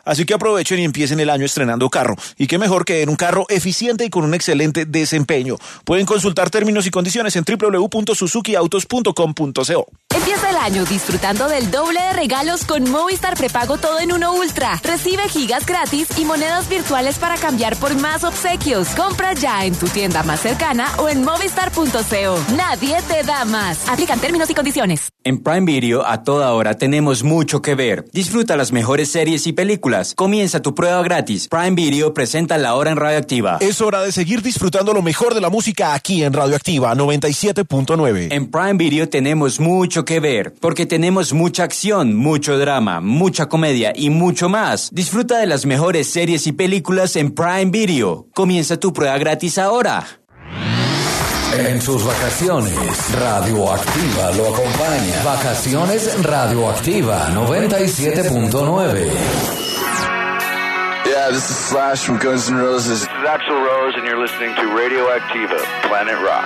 Así que aprovechen y empiecen el año estrenando carro. Y qué mejor que en un carro eficiente y con un excelente desempeño. Pueden consultar términos y condiciones en www.suzukiautos.com.co. Empieza el año disfrutando del doble de regalos con Movistar Prepago Todo en Uno Ultra. Recibe gigas gratis y monedas virtuales para cambiar por más obsequios. Compra ya en tu tienda más cercana o en movistar.co. Nadie te da más. Aplican términos y condiciones. En Prime Video a toda hora tenemos mucho que ver. Disfruta las mejores series y películas. Comienza tu prueba gratis. Prime Video presenta La Hora en Radioactiva. Es hora de seguir disfrutando lo mejor de la música aquí en Radioactiva 97.9. En Prime Video tenemos mucho que ver, porque tenemos mucha acción, mucho drama, mucha comedia y mucho más. Disfruta de las mejores series y películas en Prime Video. Comienza tu prueba gratis ahora. En sus vacaciones, Radioactiva lo acompaña. Vacaciones Radioactiva 97.9. Yeah, this is Slash from Guns N' Roses. This is Axl Rose, and you're listening to Radioactiva, Planet Rock.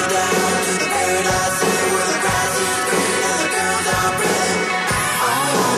I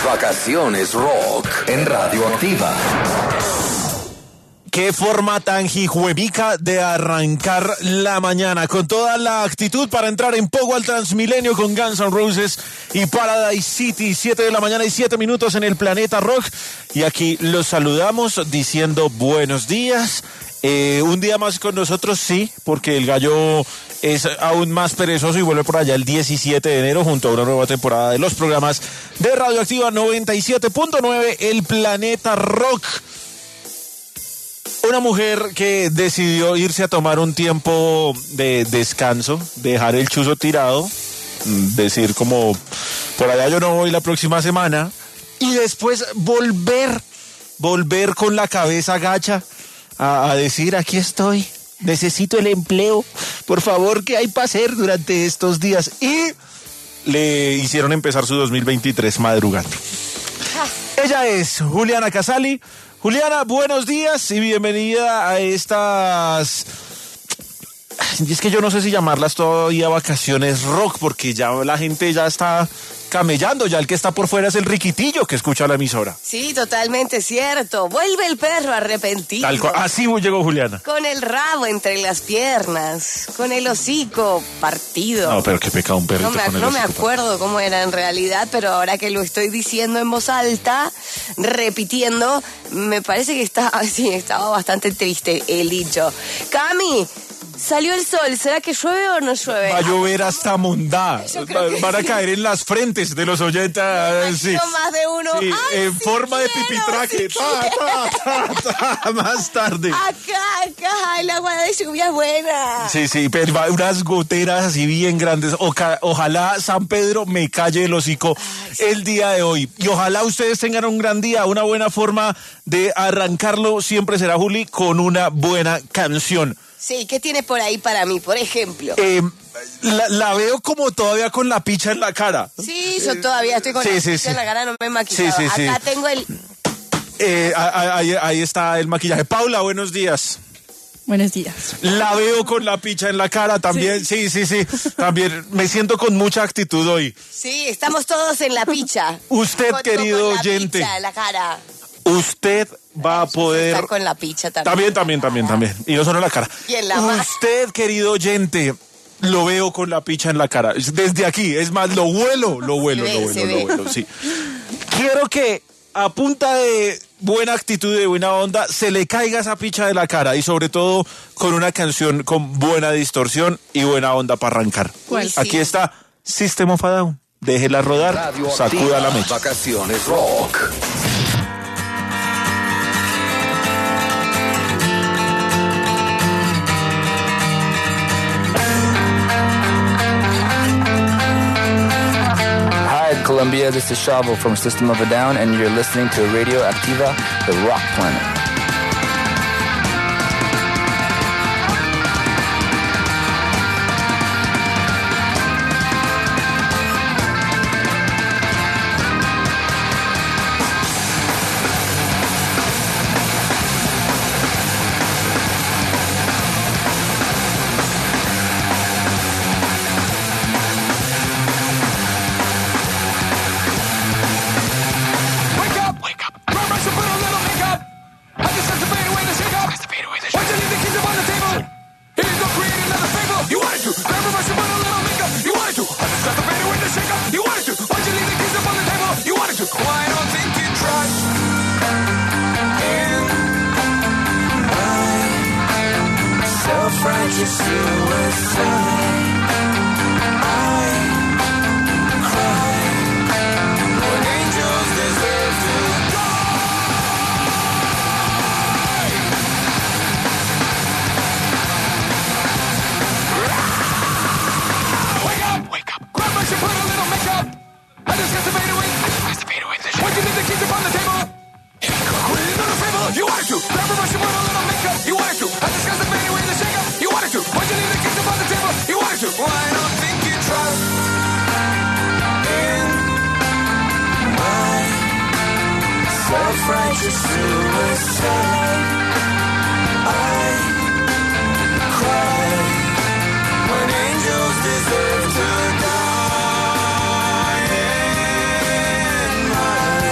Vacaciones Rock en Radioactiva. Qué forma tan jijuevica de arrancar la mañana, con toda la actitud para entrar en Pogo al Transmilenio con Guns N' Roses y Paradise City. 7 de la mañana y 7 minutos en el Planeta Rock. Y aquí los saludamos diciendo buenos días. Un día más con nosotros, sí, porque el gallo es aún más perezoso y vuelve por allá el 17 de enero junto a una nueva temporada de los programas de Radioactiva 97.9, el Planeta Rock. Una mujer que decidió irse a tomar un tiempo de descanso, dejar el chuzo tirado, decir como, por allá yo no voy la próxima semana, y después volver con la cabeza gacha a decir, aquí estoy, necesito el empleo, por favor, ¿qué hay para hacer durante estos días? Y le hicieron empezar su 2023 madrugando. Ella es Juliana Casali. Juliana, buenos días y bienvenida a estas... Y es que yo no sé si llamarlas todavía vacaciones rock, porque ya la gente ya está camellando, ya el que está por fuera es el riquitillo que escucha la emisora. Sí, totalmente cierto. Vuelve el perro arrepentido. Tal cual. Así llegó Juliana. Con el rabo entre las piernas, con el hocico partido. No, pero qué pecado un perrito con el hocico. No me acuerdo cómo era en realidad, pero ahora que lo estoy diciendo en voz alta, repitiendo, me parece que estaba bastante triste el dicho. Cami, salió el sol, ¿será que llueve o no llueve? Va a llover hasta mondá. Van a caer en las frentes de los oyentes. Sí. Más de uno. Sí, ay, en forma de pipitraque. Más tarde. Acá, el agua de lluvia es buena. Sí, pero va unas goteras así bien grandes. Ojalá San Pedro me calle el hocico el día de hoy. Y ojalá ustedes tengan un gran día, una buena forma de arrancarlo. Siempre será, Juli, con una buena canción. Sí, ¿qué tienes por ahí para mí, por ejemplo? La veo como todavía con la picha en la cara. Sí, yo todavía estoy con la picha en la cara, no me he maquillado. Acá tengo el... Ahí está el maquillaje. Paula, buenos días. Buenos días. La veo con la picha en la cara también. Sí. También me siento con mucha actitud hoy. Sí, estamos todos en la picha. Usted, querido con oyente. La picha en la cara. Usted va a poder... Está con la picha también. También. Y no solo en la cara. Y en la mano. Usted, querido oyente, lo veo con la picha en la cara. Desde aquí, es más, lo vuelo, sí. Quiero que a punta de buena actitud y de buena onda se le caiga esa picha de la cara y sobre todo con una canción con buena distorsión y buena onda para arrancar. ¿Cuál? Aquí está System of a Down. Déjela rodar, sacuda la mecha. Vacaciones Rock. Colombia, this is Shavo from System of a Down, and you're listening to Radio Activa, the Rock Planet. Deserve to die in my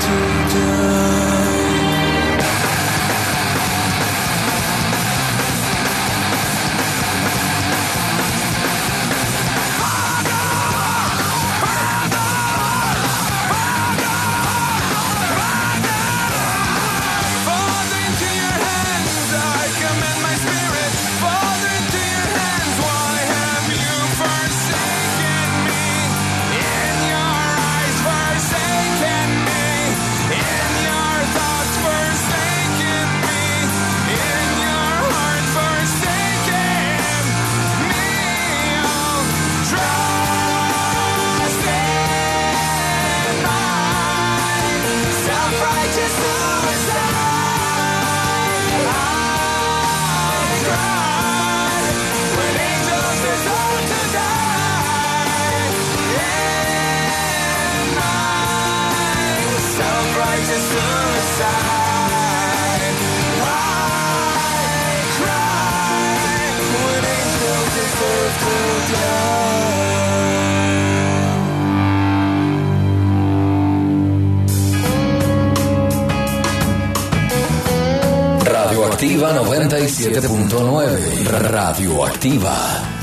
Radioactiva 97.9. Radioactiva.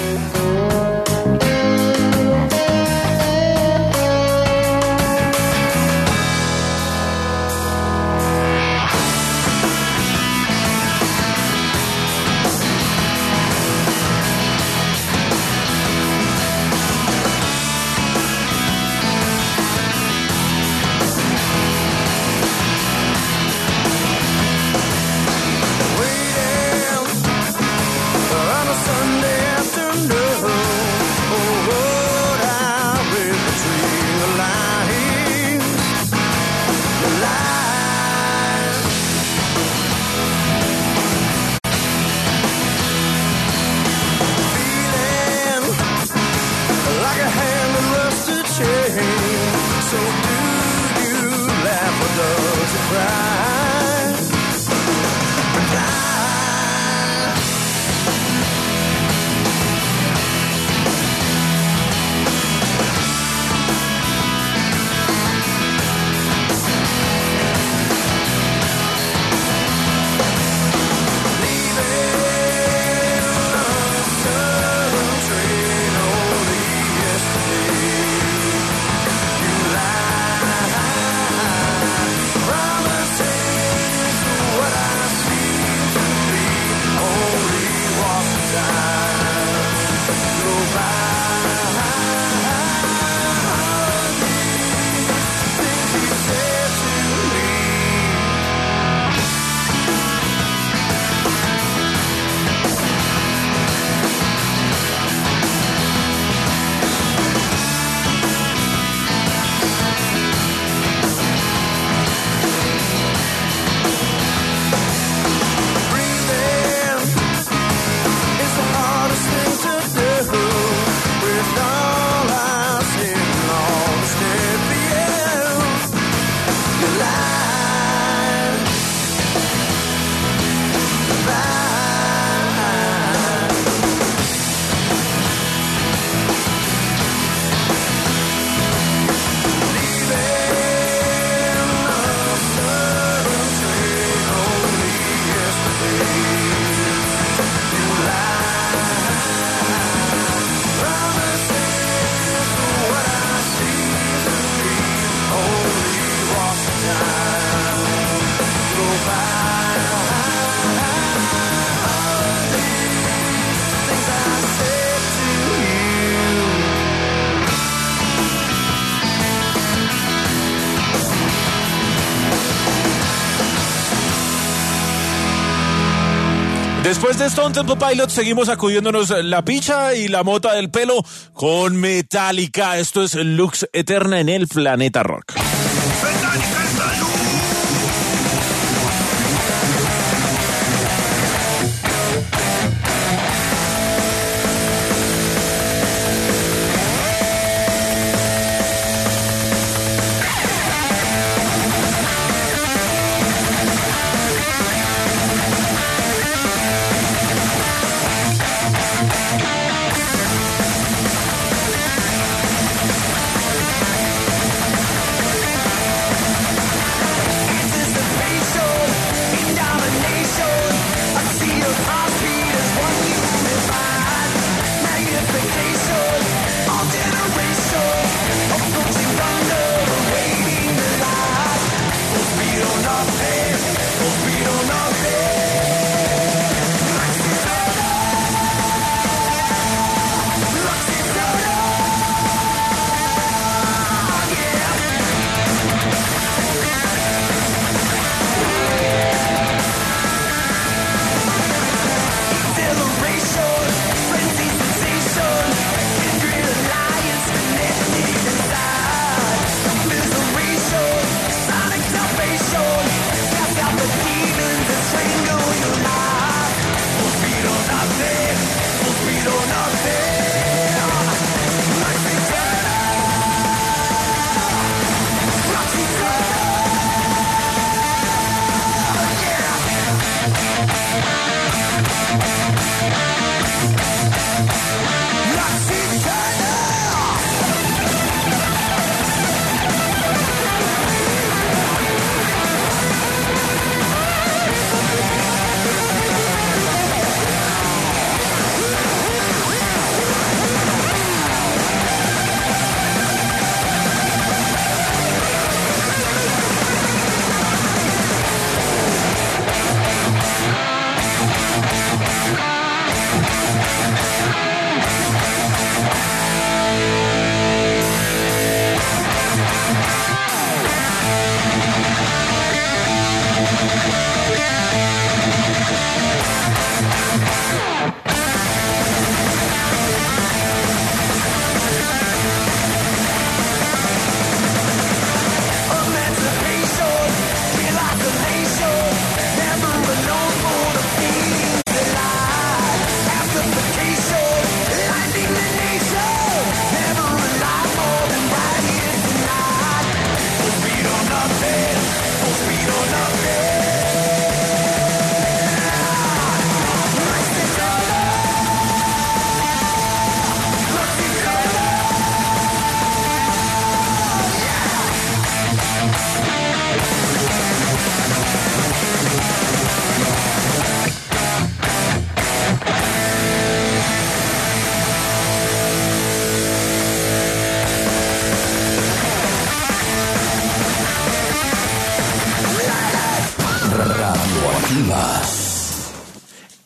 Después de Stone Temple Pilots seguimos sacudiéndonos la picha y la mota del pelo con Metallica. Esto es Lux Eterna en el Planeta Rock.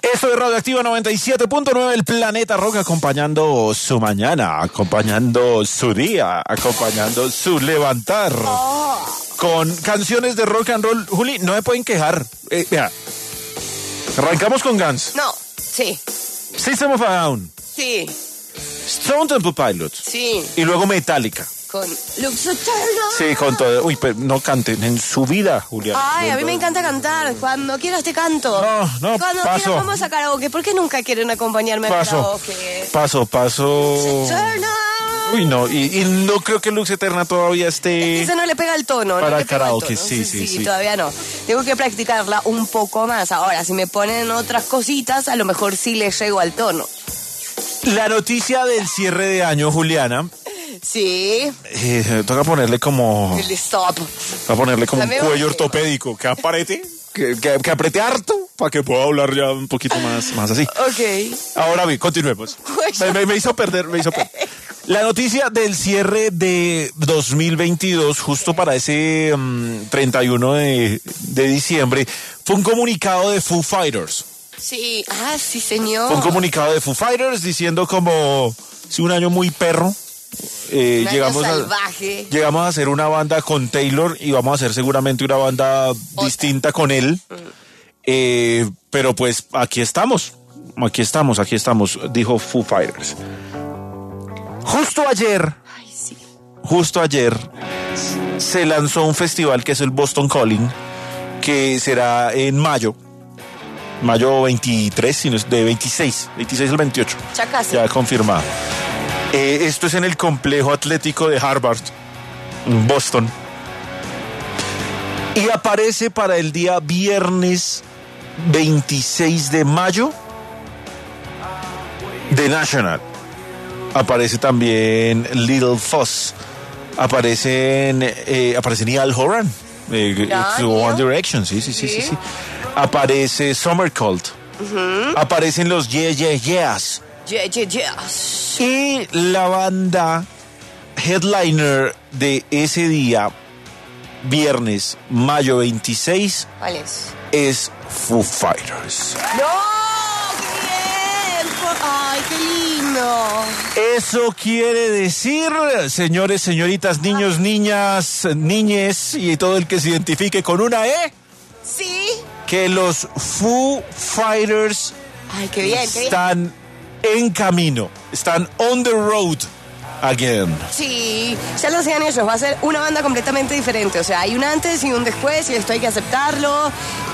Esto es Radioactiva 97.9, el planeta rock, acompañando su mañana, acompañando su día, acompañando su levantar. Con canciones de rock and roll. Juli, no me pueden quejar. Mira, arrancamos con Guns. No, sí. System of a Down. Sí. Stone Temple Pilots. Sí. Y luego Metallica. Con Lux Eternal. Sí, con todo. Uy, pero no canten en su vida, Julián. Ay, a mí me encanta cantar. Cuando quieras te canto. No, Cuando paso. quieras vamos a karaoke. ¿Por qué nunca quieren acompañarme a karaoke? Paso. Eternal. Uy, no, y no creo que Lux Eterna todavía esté... Ese no le pega el tono. Para no le pega el karaoke, tono. sí. Todavía no. Tengo que practicarla un poco más. Ahora, si me ponen otras cositas, a lo mejor sí le llego al tono. La noticia del cierre de año, Juliana... Sí. Toca ponerle como... El stop. Toca ponerle como un Dame cuello un- ortopédico. Que apriete, que apriete harto para que pueda hablar ya un poquito más así. Ok. Ahora bien, continuemos. Me hizo perder. La noticia del cierre de 2022, justo para ese 31 de diciembre, fue un comunicado de Foo Fighters. Sí. Ah, sí, señor. Fue un comunicado de Foo Fighters diciendo como, sí, un año muy perro. Un año Llegamos salvaje. llegamos a hacer una banda con Taylor y vamos a hacer seguramente una banda distinta con él. Pero pues aquí estamos, dijo Foo Fighters. Justo ayer se lanzó un festival que es el Boston Calling, que será en mayo 23, sino es de 26 al 28. Ya casi. Ya confirmado. Esto es en el complejo atlético de Harvard, en Boston. Y aparece para el día viernes 26 de mayo The National. Aparece también Little Fuss. Aparece Niall Horan. One Direction, sí. Aparece Summer Cult. Aparecen los Yeah Yeah Yeahs. Yes. Y la banda headliner de ese día, viernes, mayo 26, ¿Cuál es? es Foo Fighters. ¡No! ¡Qué bien! ¡Ay, qué lindo! Eso quiere decir, señores, señoritas, niños, niñas, niñes y todo el que se identifique con una E, ¿Sí? que los Foo Fighters Ay, qué bien, qué bien. están en camino, están on the road again. Sí, ya lo hacían ellos, va a ser una banda completamente diferente, o sea, hay un antes y un después y esto hay que aceptarlo,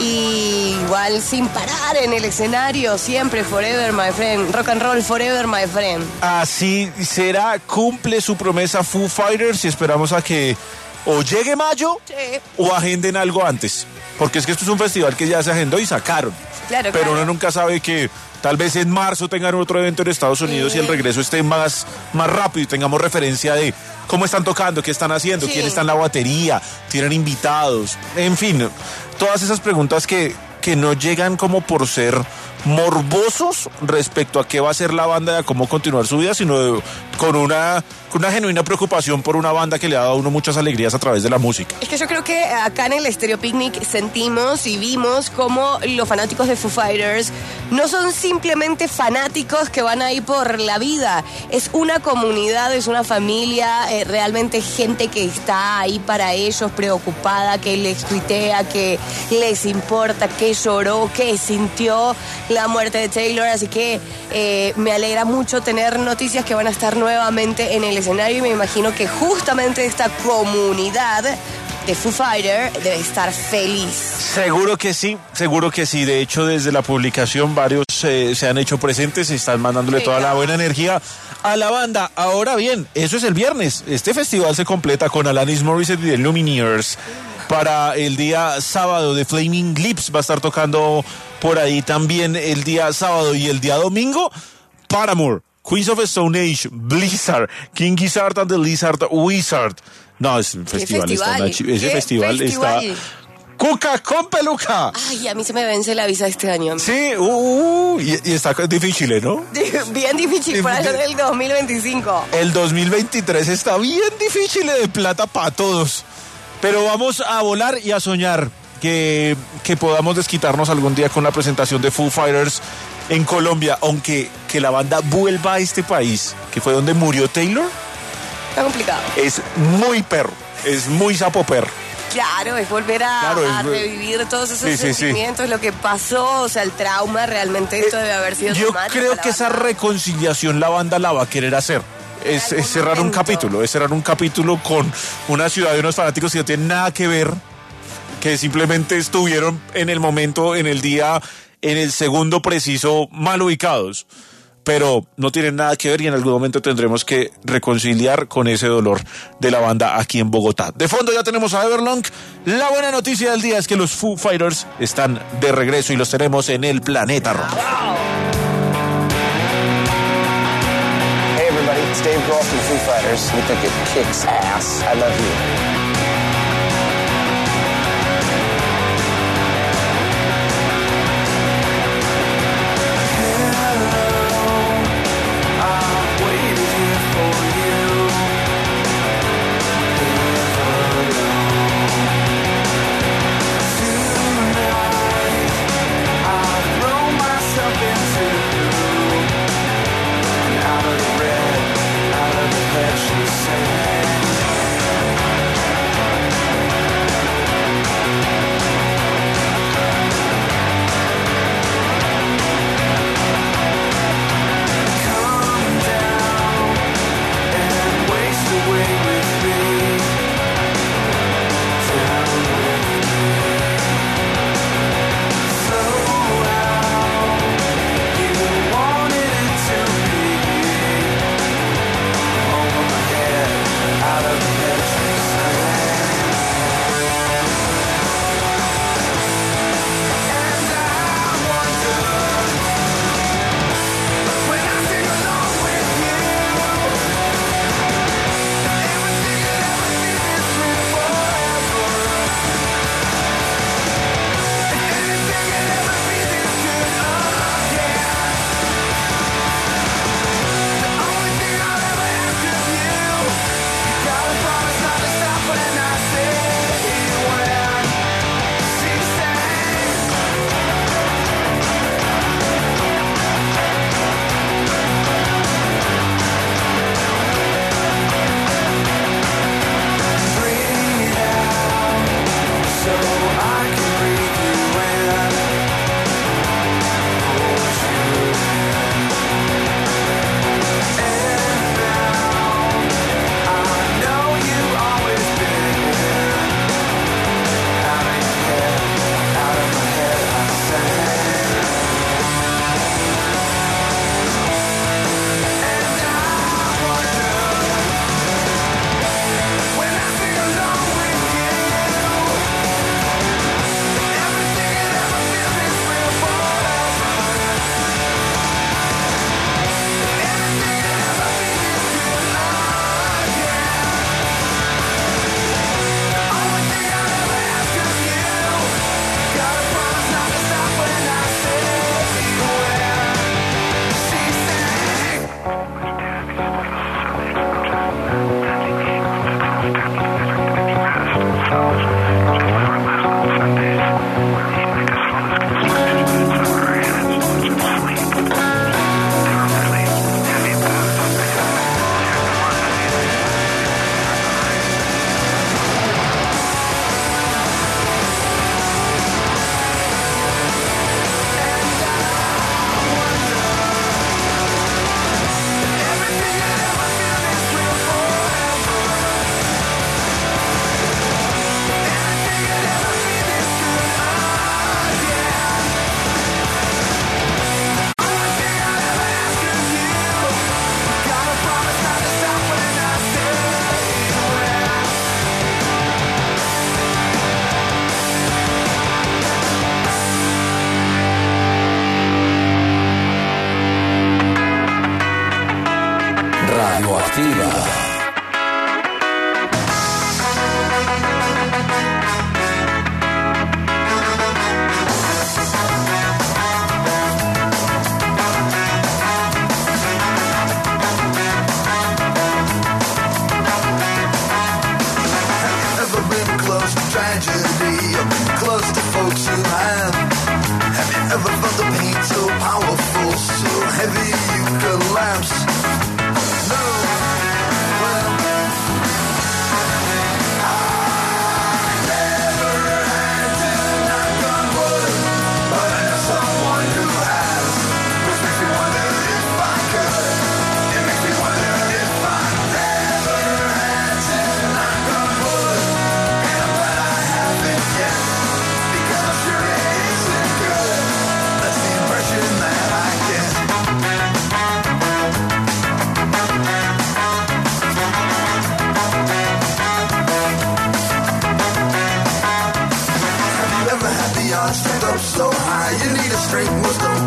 y igual sin parar en el escenario, siempre forever my friend, rock and roll forever my friend. Así será, cumple su promesa Foo Fighters y esperamos a que o llegue mayo Sí. o agenden algo antes, porque es que esto es un festival que ya se agendó y sacaron. Claro, Pero claro. uno nunca sabe que tal vez en marzo tengan otro evento en Estados Unidos y el regreso esté más rápido y tengamos referencia de cómo están tocando, qué están haciendo, Sí. quién está en la batería, tienen invitados, en fin, todas esas preguntas que no llegan como por ser morbosos respecto a qué va a ser la banda y a cómo continuar su vida, sino con una genuina preocupación por una banda que le ha dado a uno muchas alegrías a través de la música. Es que yo creo que acá en el Stereo Picnic sentimos y vimos cómo los fanáticos de Foo Fighters no son simplemente fanáticos que van ahí por la vida. Es una comunidad, es una familia, realmente gente que está ahí para ellos, preocupada, que les tuitea, que les importa, que lloró, que sintió la muerte de Taylor. Así que me alegra mucho tener noticias que van a estar nuevamente en el escenario, y me imagino que justamente esta comunidad de Foo Fighter debe estar feliz. Seguro que sí. De hecho, desde la publicación varios se han hecho presentes y están mandándole toda la buena energía a la banda. Ahora bien, eso es el viernes. Este festival se completa con Alanis Morissette y The Lumineers. Para el día sábado, The Flaming Lips va a estar tocando por ahí también el día sábado, y el día domingo, Paramore, Queens of the Stone Age, Blizzard, King Gizzard and the Lizard Wizard. No, ese festival está... ¡Cuca con peluca! Ay, a mí se me vence la visa este año. Sí, y está difícil, ¿no? Bien difícil para el 2025. El 2023 está bien difícil de plata para todos. Pero vamos a volar y a soñar que podamos desquitarnos algún día con la presentación de Foo Fighters en Colombia, aunque que la banda vuelva a este país, que fue donde murió Taylor. Está complicado. Es muy perro, es muy sapo perro. Claro, es volver a revivir todos esos sentimientos, lo que pasó, o sea, el trauma, realmente esto debe haber sido Yo traumático creo para que la esa banda. reconciliación la banda la va a querer hacer. Es cerrar un capítulo, es cerrar un capítulo con una ciudad de unos fanáticos que no tienen nada que ver, que simplemente estuvieron en el momento, en el día, en el segundo preciso, mal ubicados. Pero no tienen nada que ver y en algún momento tendremos que reconciliar con ese dolor de la banda aquí en Bogotá. De fondo ya tenemos a Everlong. La buena noticia del día es que los Foo Fighters están de regreso y los tenemos en el Planeta Rock. Hey everybody, it's Dave Grohl from Foo Fighters. We think it kicks ass. I love you.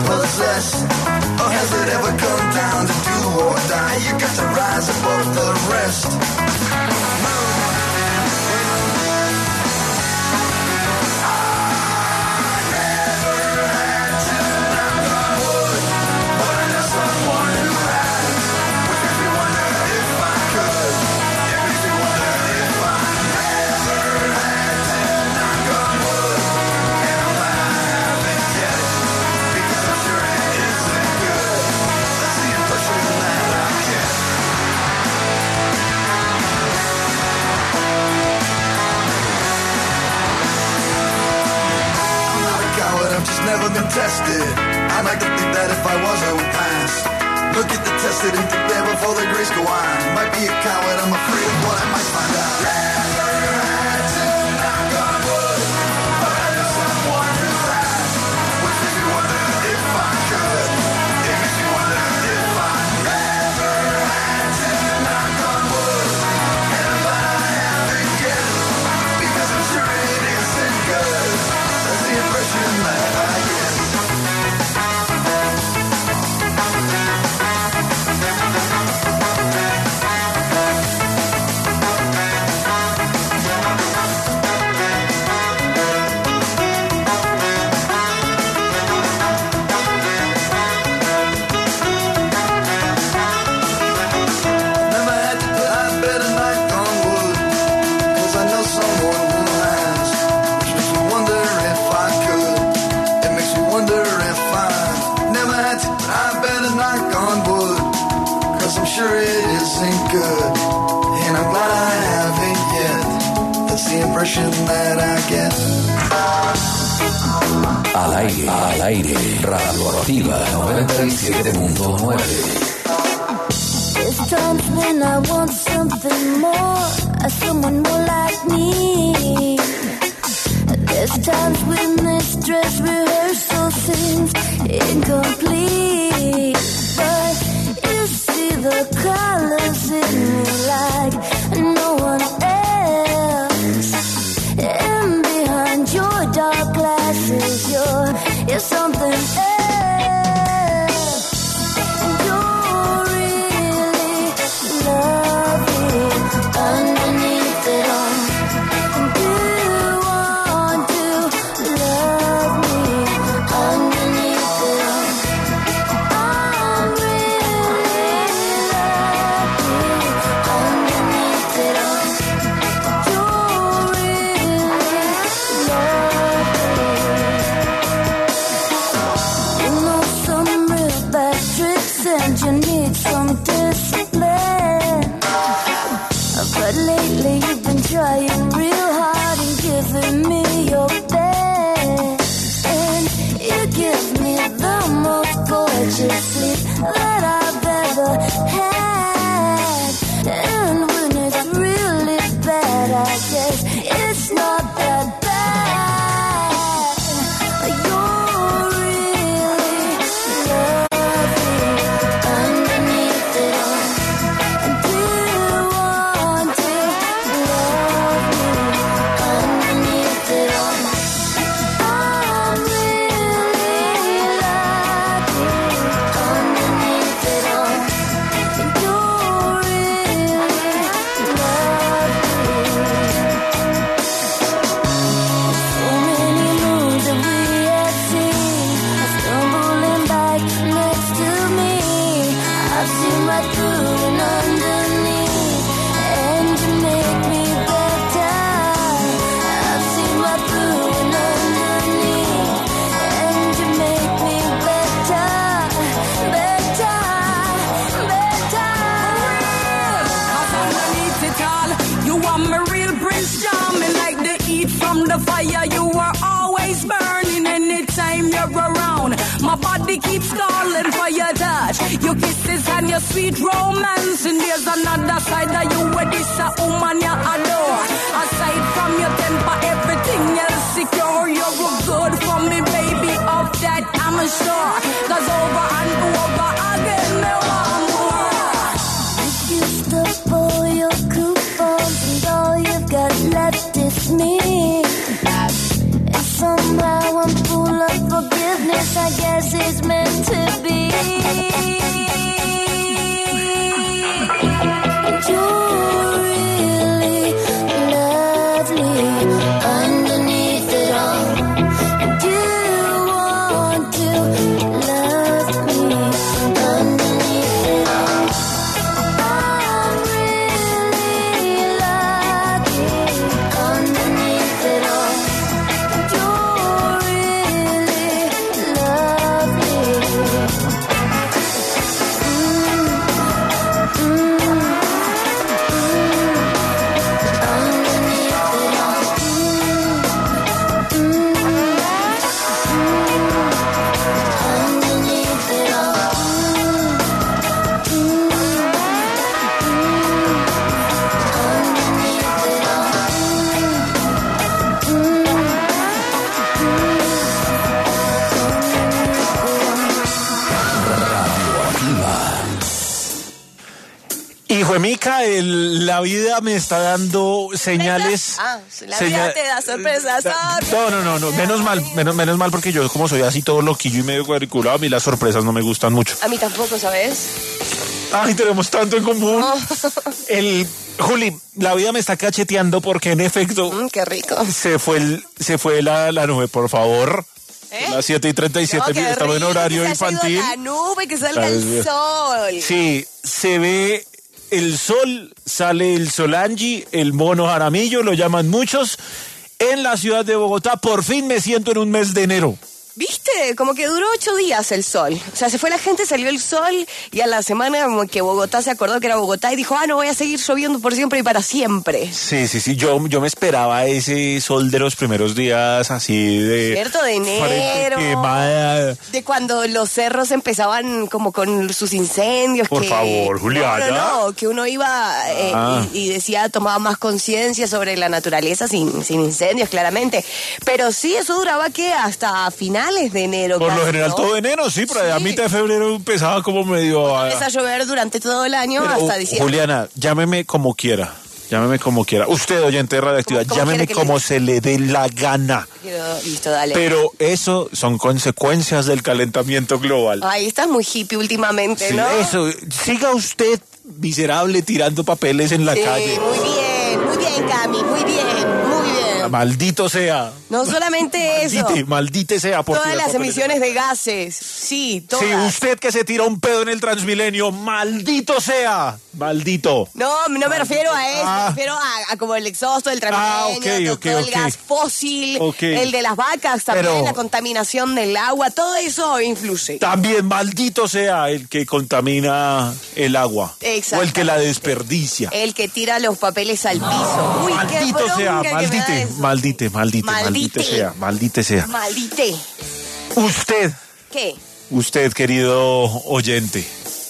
possessed? Or has it ever come down to do or die? You got to rise above the rest. Never been tested. I'd like to think that if I was, I would pass. Look at the tested and prepare before the grace go on. Might be a coward, I'm afraid of what I might find out. Never had to knock on wood, but I know someone who has. Which makes me wonder if I could. It makes me wonder if I never had to knock on wood, and I'm glad I haven't yet, because I'm sure it isn't good. That's the impression that I get. Sure it isn't good, and I'm glad I haven't yet. That's the impression that I get. Al aire, Radioactiva 97.9. There's times when I want something more, someone more like me. There's times when this dress rehearsal seems incomplete, but the colors in me like no one else. And behind your dark glasses, you're something else. And you're really lovely underneath it all. And you want to love me underneath it all. I'm you need some discipline, but lately you've been trying real hard and giving me your best, and you give me the most gorgeous sleep that I've ever had. And when it's really bad, I guess it's not that bad. You're really lovely underneath it all. And you want to love me underneath it all. I'm really lucky underneath it all. And you're really lovely. So many moons that we have seen are stumbling back next to me. I've seen right through and underneath, and you make me better. I've seen right through and underneath, and you make me better, better, better. Cause underneath it all, you are my real Prince Charming. Like the heat from the fire, you are always burning anytime you're around. My body keeps calling for your touch, your kisses and your sweet romance. And there's another side of you where this a woman you adore. Aside from your temper, everything else secure. You're good for me, baby, of that I'm sure. Cause over and over again, me want more. If you stop all your coupons and all you've got left is me, and somehow I'm full of forgiveness, I I guess it's meant to be. You're really lovely underneath it all. Do you want to love me underneath it all? I'm really lucky underneath it all. You're really Hijo de Mica, la vida me está dando señales. La vida te da sorpresas. No, menos mal porque yo como soy así todo loquillo y medio cuadriculado, a mí las sorpresas no me gustan mucho. A mí tampoco, ¿sabes? Ay, tenemos tanto en común. Juli, la vida me está cacheteando porque en efecto... qué rico. Se fue la nube, por favor. Las 7:37, No, estamos en horario infantil. La nube, que salga el sol. Sí, se ve el sol, sale el Solangi, el mono Jaramillo, lo llaman muchos, en la ciudad de Bogotá. Por fin me siento en un mes de enero. ¿Viste? Como que duró 8 días el sol. O sea, se fue la gente, salió el sol y a la semana como que Bogotá se acordó que era Bogotá y dijo, no voy a seguir lloviendo por siempre y para siempre. Sí. Yo me esperaba ese sol de los primeros días así de... Cierto, de enero. Quemada. De cuando los cerros empezaban como con sus incendios. Por favor, Juliana. No, que uno iba y decía, tomaba más conciencia sobre la naturaleza sin incendios, claramente. Pero sí, eso duraba que hasta finales de enero. Por lo general, ¿no? Todo enero, sí, pero a mitad de febrero empezaba como medio... Empieza a llover durante todo el año hasta diciembre. Juliana, llámeme como quiera. Usted, oyente de Radioactiva, llámeme como se le dé la gana. Listo, dale. Pero eso son consecuencias del calentamiento global. Ay, estás muy hippie últimamente, sí, ¿no? Eso, siga usted miserable tirando papeles en la calle. Muy bien, Cami, muy bien. Maldito sea. No solamente eso. Maldite sea. Por todas las emisiones de gases. Sí, todas. Sí, usted que se tira un pedo en el Transmilenio, maldito sea. Maldito. No me refiero a eso. Me refiero a como el exhausto del Transmilenio, todo el gas fósil, el de las vacas también, la contaminación del agua, todo eso influye. También maldito sea el que contamina el agua. Exacto. O el que la desperdicia. El que tira los papeles al piso. Uy, maldito sea, maldite sea. Usted. ¿Qué? Usted, querido oyente,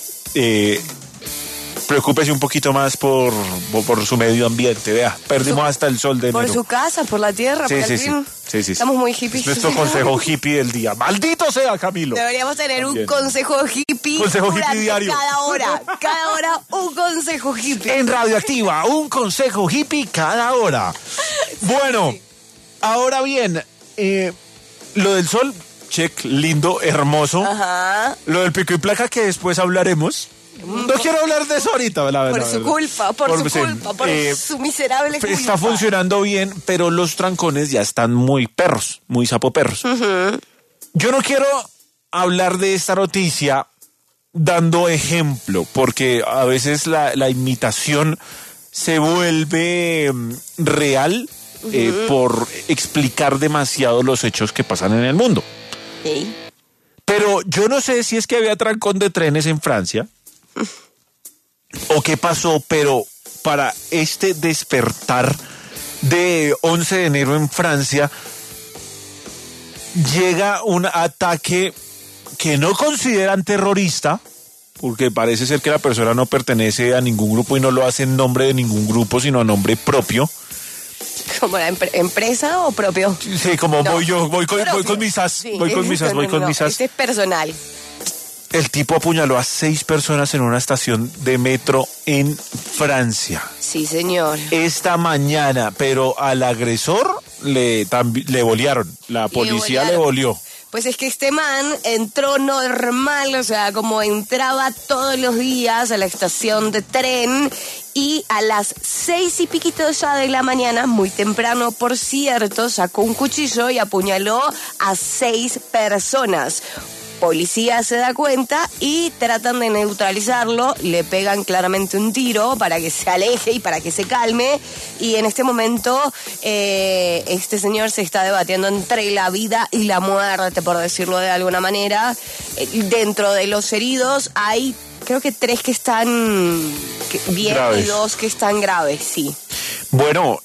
preocúpese un poquito más por su medio ambiente. Vea, perdimos hasta el sol de enero. Por su casa, por la tierra, sí. Estamos muy hippies. Es nuestro consejo hippie del día. ¡Maldito sea, Camilo! Deberíamos tener un consejo hippie. Consejo hippie diario. Cada hora un consejo hippie. En Radioactiva, un consejo hippie cada hora. Bueno, ahora bien, lo del sol, check, lindo, hermoso. Ajá. Lo del pico y placa que después hablaremos. No quiero hablar de eso ahorita, la verdad. Por su culpa, por su miserable culpa. Está funcionando bien, pero los trancones ya están muy perros, muy sapoperros. Uh-huh. Yo no quiero hablar de esta noticia dando ejemplo, porque a veces la imitación se vuelve real por explicar demasiado los hechos que pasan en el mundo. Sí. Pero yo no sé si es que había trancón de trenes en Francia o qué pasó, pero para este despertar de 11 de enero en Francia llega un ataque que no consideran terrorista, porque parece ser que la persona no pertenece a ningún grupo y no lo hace en nombre de ningún grupo, sino a nombre propio. ¿Como la empresa o propio? Sí, como no, voy con mis as. Sí, voy con mis as. Este es personal. El tipo apuñaló a 6 personas en una estación de metro en Francia. Sí, señor. Esta mañana, pero al agresor le bolearon. La policía le boleó. Pues es que este man entró normal, o sea, como entraba todos los días a la estación de tren, y a las 6 y piquito ya de la mañana, muy temprano por cierto, sacó un cuchillo y apuñaló a 6 personas. Policía se da cuenta y tratan de neutralizarlo, le pegan claramente un tiro para que se aleje y para que se calme, y en este momento este señor se está debatiendo entre la vida y la muerte, por decirlo de alguna manera. Dentro de los heridos hay, creo que 3 que están bien graves. Y 2 que están graves, sí. Bueno,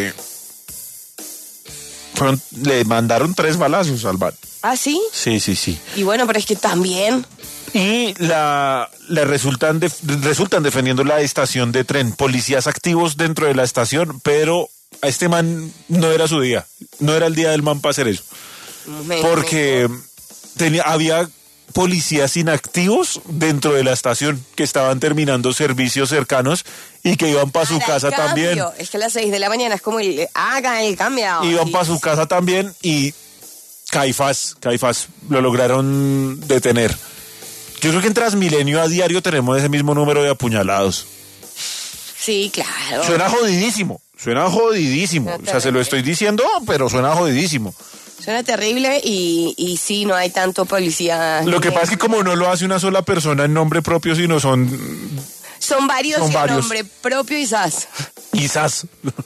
le mandaron 3 balazos al man. ¿Ah, sí? Sí. Y bueno, pero es que también... Y le resultan defendiendo la estación de tren. Policías activos dentro de la estación, pero a este man no era su día. No era el día del man para hacer eso. Porque había policías inactivos dentro de la estación que estaban terminando servicios cercanos y que iban para su casa también. Es que a las 6 de la mañana es como hagan el cambio. Iban para su casa también y Caifás, lo lograron detener. Yo creo que en Transmilenio a diario tenemos ese mismo número de apuñalados. Sí, claro. Suena jodidísimo. O sea, se lo estoy diciendo, pero suena jodidísimo. Suena terrible y sí, no hay tanto policía. Lo que pasa es que como no lo hace una sola persona en nombre propio, sino son varios en nombre propio y sas. Y sas.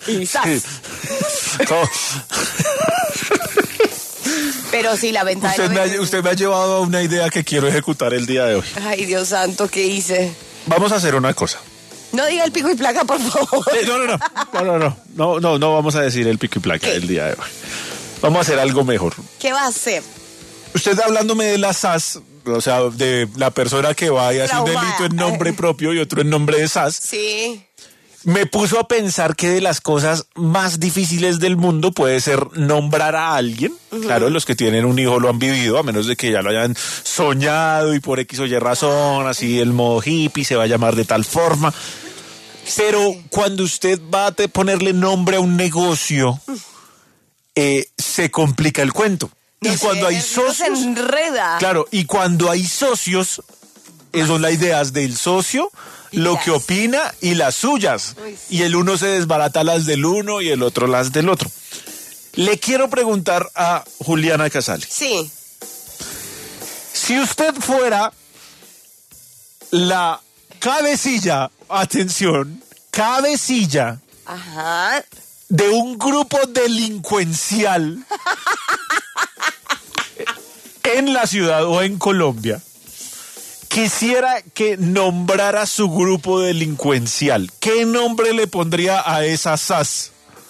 Pero sí, la ventaja... Usted me ha llevado a una idea que quiero ejecutar el día de hoy. Ay, Dios santo, ¿qué hice? Vamos a hacer una cosa. No diga el pico y placa, por favor. No vamos a decir el pico y placa el día de hoy. Vamos a hacer algo mejor. ¿Qué va a hacer? Usted hablándome de la SAS, o sea, de la persona que va y hace un delito en nombre propio y otro en nombre de SAS. Sí. Me puso a pensar que de las cosas más difíciles del mundo puede ser nombrar a alguien. Uh-huh. Claro, los que tienen un hijo lo han vivido, a menos de que ya lo hayan soñado y por X o Y razón, así el modo hippie se va a llamar de tal forma. Pero cuando usted va a ponerle nombre a un negocio, se complica el cuento. Y cuando hay socios... se enreda. Claro, y cuando hay socios, son las ideas del socio, lo que opina y las suyas. Uy, sí. Y el uno se desbarata las del uno y el otro las del otro. Le quiero preguntar a Juliana Casale. Sí. Si usted fuera la cabecilla, atención, cabecilla de un grupo delincuencial en la ciudad o en Colombia, quisiera que nombrara su grupo delincuencial, ¿qué nombre le pondría a esa SAS?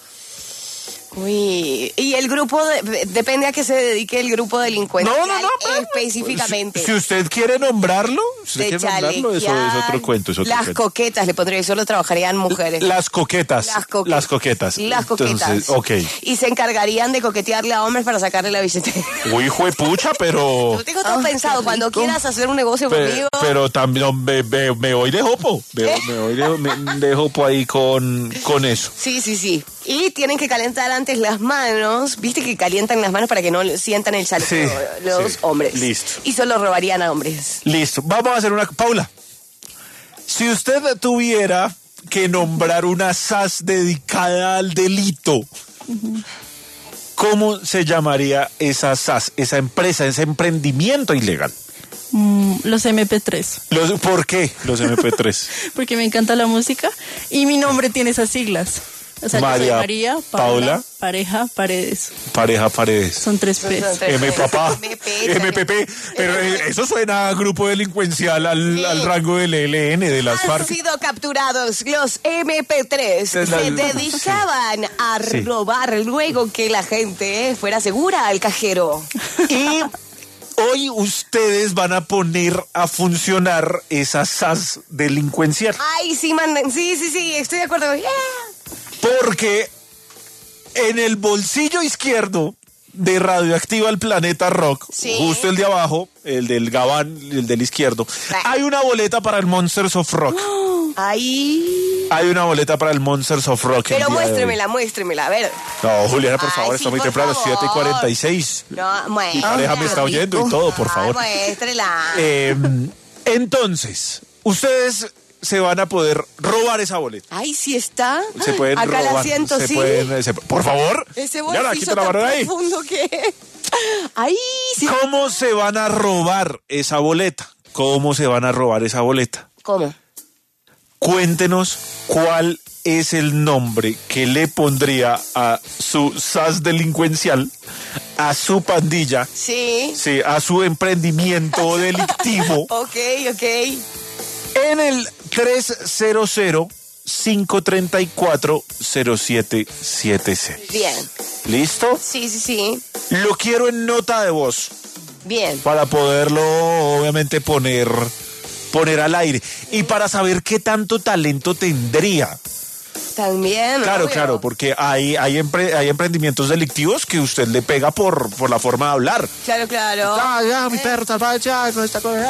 Uy, y el grupo, depende a qué se dedique el grupo delincuencial específicamente. Si usted quiere nombrarlo, eso es otro cuento. Coquetas le pondría, solo trabajarían mujeres. Las coquetas. Entonces, ok. Y se encargarían de coquetearle a hombres para sacarle la billetera. Uy, juepucha, pero... Yo tengo todo pensado, cuando quieras hacer un negocio conmigo... Pero también me voy de jopo, me de jopo ahí con eso. Sí. Y tienen que calentar antes las manos, viste que calientan las manos para que no sientan el chaleco los hombres. Listo. Y solo robarían a hombres. Listo, vamos a hacer una... Paula, si usted tuviera que nombrar una SAS dedicada al delito, ¿cómo se llamaría esa SAS, esa empresa, ese emprendimiento ilegal? Los MP3. ¿Por qué los MP3? Porque me encanta la música y mi nombre tiene esas siglas. O sea, yo soy María, Paula, Pareja, Paredes. Pareja, Paredes. Son 3 P's. MPP. Pero eso suena a grupo delincuencial al rango del ELN, de las FARC. Han sido capturados los MP3. Se dedicaban a robar luego que la gente fuera segura al cajero. Y hoy ustedes van a poner a funcionar esa SAS delincuencial. Ay, sí, mandan. Sí, estoy de acuerdo. Yeah. Porque en el bolsillo izquierdo de Radioactiva el Planeta Rock, justo el de abajo, el del gabán, el del izquierdo, hay una boleta para el Monsters of Rock. Ahí. Hay una boleta para el Monsters of Rock. Pero muéstremela, a ver. No, Juliana, por favor, está muy temprano, favor. 7:46. No, Mi pareja me está oyendo y todo, por favor. Muéstrela. Entonces, ustedes se van a poder robar esa boleta. Ay, sí está. Se pueden Acá robar. la siento, sí. Por favor. Ese Juliana, bolsillo quita la mano tan de ahí. profundo que... Ahí sí. ¿Cómo se van a robar esa boleta? ¿Cómo se van a robar esa boleta? ¿Cómo? Cuéntenos cuál es el nombre que le pondría a su SAS delincuencial, a su pandilla, sí, a su emprendimiento delictivo. Ok. En el 300-534-0776. Bien. ¿Listo? Sí. Lo quiero en nota de voz. Bien. Para poderlo, obviamente, poner al aire. Y para saber qué tanto talento tendría. También. Claro, obvio. claro, porque hay emprendimientos delictivos que usted le pega por la forma de hablar. Claro. Ya, mi perro ya no está con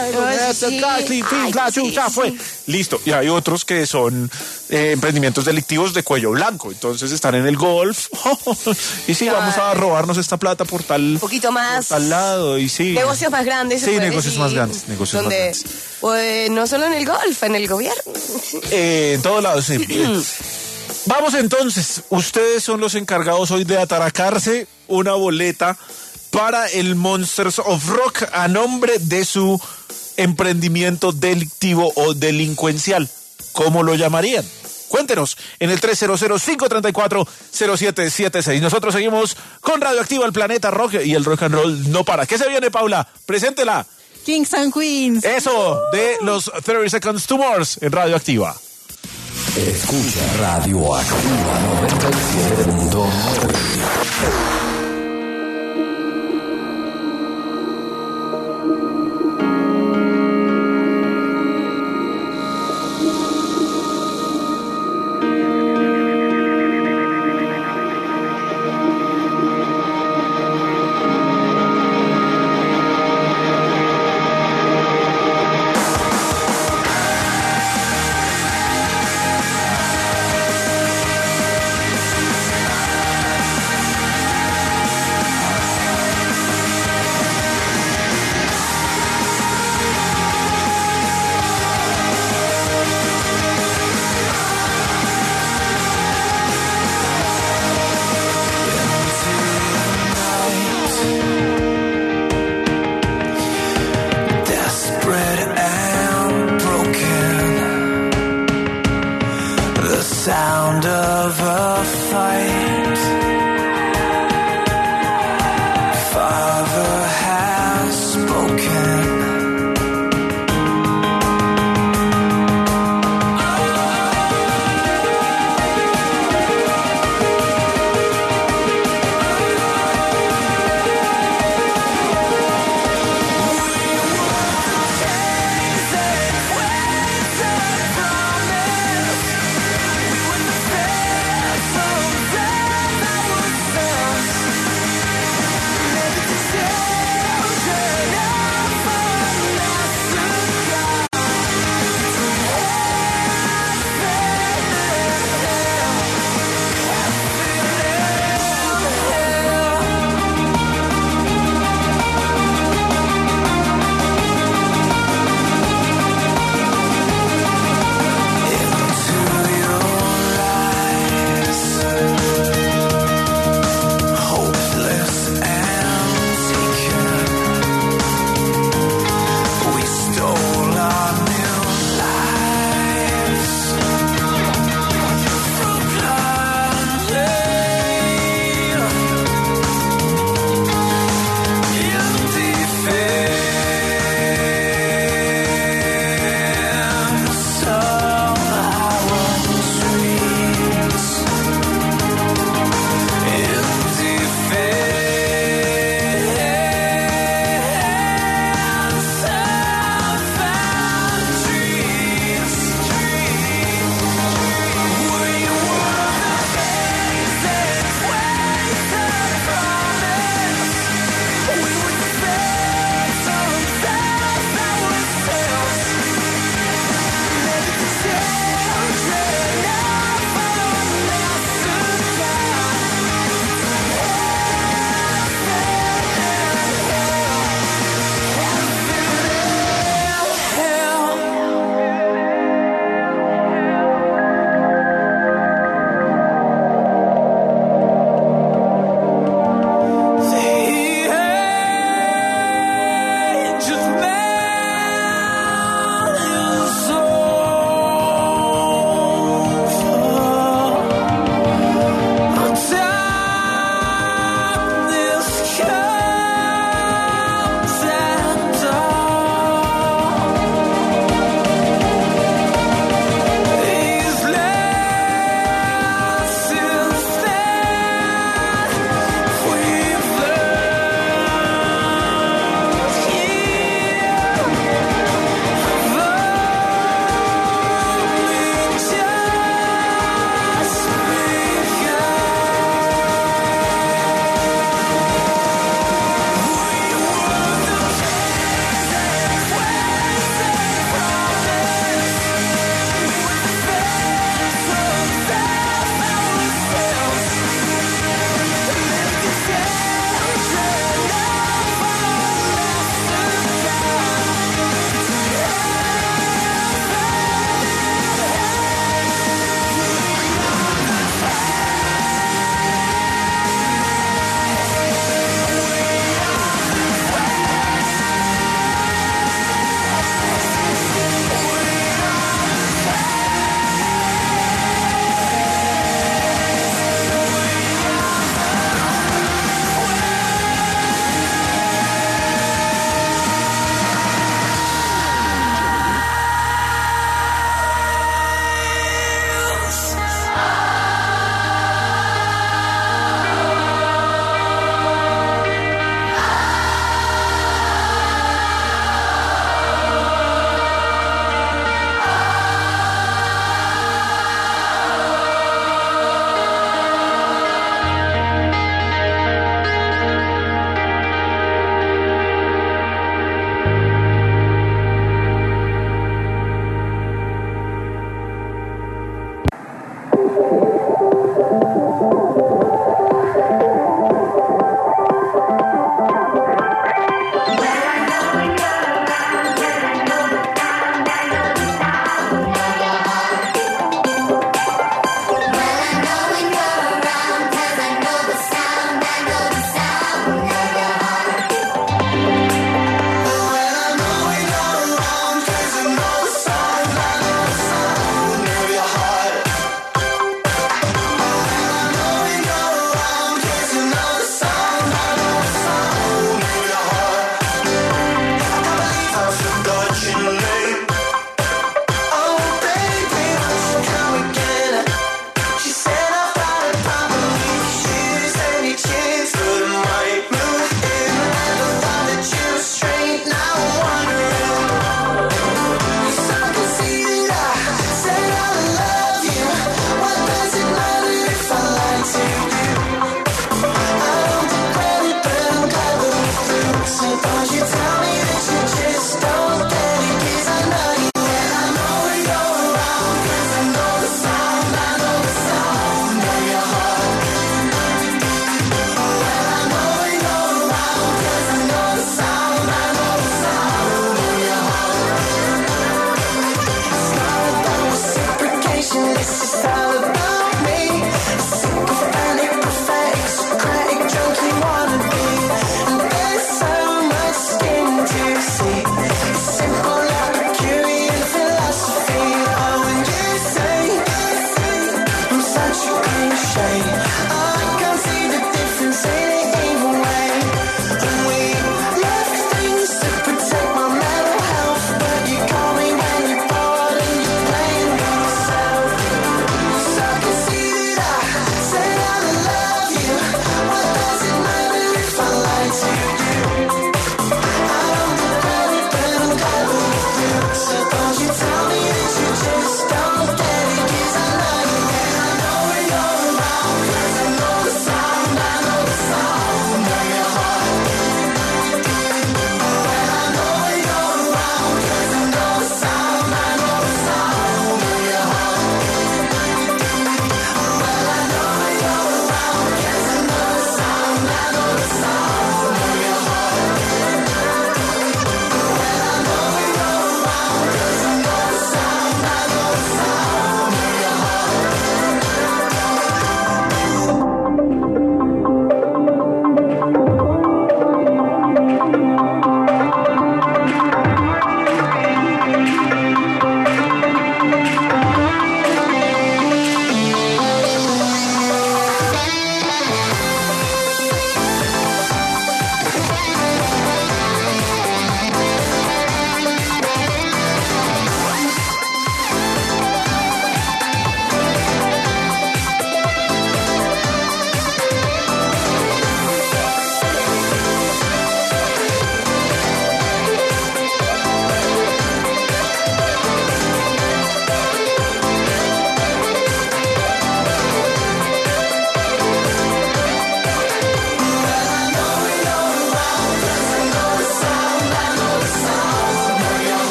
fue. Listo. Y hay otros que son emprendimientos delictivos de cuello blanco. Entonces están en el golf. Y sí, vamos a robarnos esta plata por tal... Un poquito más. Por tal lado, y sí. Negocios más grandes. Sí, negocios más grandes. Pues no solo en el golf, en el gobierno. En todos lados, sí. Vamos entonces, ustedes son los encargados hoy de ataracarse una boleta para el Monsters of Rock a nombre de su emprendimiento delictivo o delincuencial. ¿Cómo lo llamarían? Cuéntenos en el 300-534-0776. Nosotros seguimos con Radioactiva, el planeta rock, y el rock and roll no para. ¿Qué se viene, Paula? Preséntela. Kings and Queens. Eso, de los 30 Seconds to Mars en Radioactiva. Escucha Radioactiva 97.9.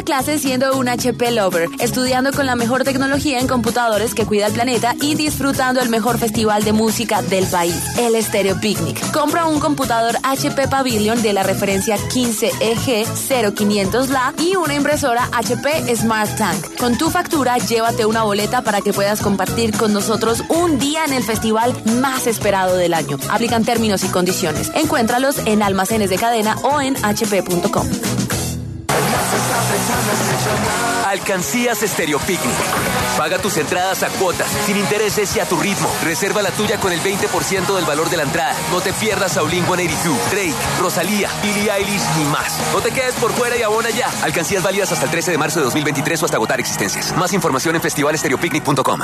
clase siendo un HP lover, estudiando con la mejor tecnología en computadores que cuida el planeta y disfrutando el mejor festival de música del país, el Stereo Picnic. Compra un computador HP Pavilion de la referencia 15EG0500LA y una impresora HP Smart Tank. Con tu factura, llévate una boleta para que puedas compartir con nosotros un día en el festival más esperado del año. Aplican términos y condiciones. Encuéntralos en almacenes de cadena o en hp.com. Alcancías Stereo Picnic. Paga tus entradas a cuotas, sin intereses y a tu ritmo. Reserva la tuya con el 20% del valor de la entrada. No te pierdas a Blink-182, Drake, Rosalía, Billie Eilish y más. No te quedes por fuera y abona ya. Alcancías válidas hasta el 13 de marzo de 2023 o hasta agotar existencias. Más información en festivalestereopicnic.com.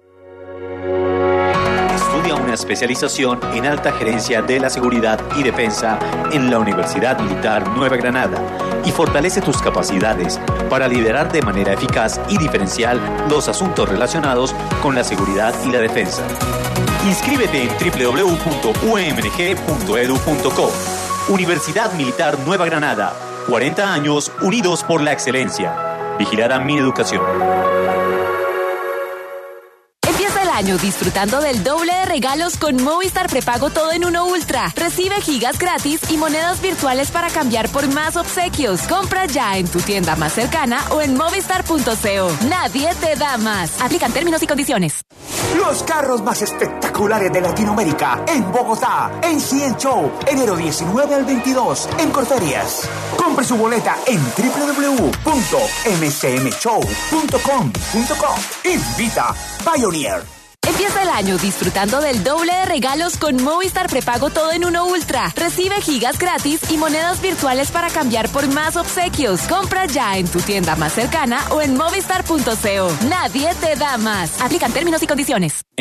Estudia una especialización en alta gerencia de la seguridad y defensa en la Universidad Militar Nueva Granada y fortalece tus capacidades para liderar de manera eficaz y diferencial los asuntos relacionados con la seguridad y la defensa. Inscríbete en www.umng.edu.co. Universidad Militar Nueva Granada. 40 años unidos por la excelencia. Vigilada mi educación. Año disfrutando del doble de regalos con Movistar Prepago Todo en Uno Ultra. Recibe gigas gratis y monedas virtuales para cambiar por más obsequios. Compra ya en tu tienda más cercana o en movistar.co. Nadie te da más. Aplican términos y condiciones. Los carros más espectaculares de Latinoamérica en Bogotá, en CN Show, enero 19 al 22 en Corferias. Compre su boleta en www.mcmshow.com.co. Invita Pioneer. Empieza el año disfrutando del doble de regalos con Movistar Prepago Todo en Uno Ultra. Recibe gigas gratis y monedas virtuales para cambiar por más obsequios. Compra ya en tu tienda más cercana o en movistar.co. Nadie te da más. Aplican términos y condiciones.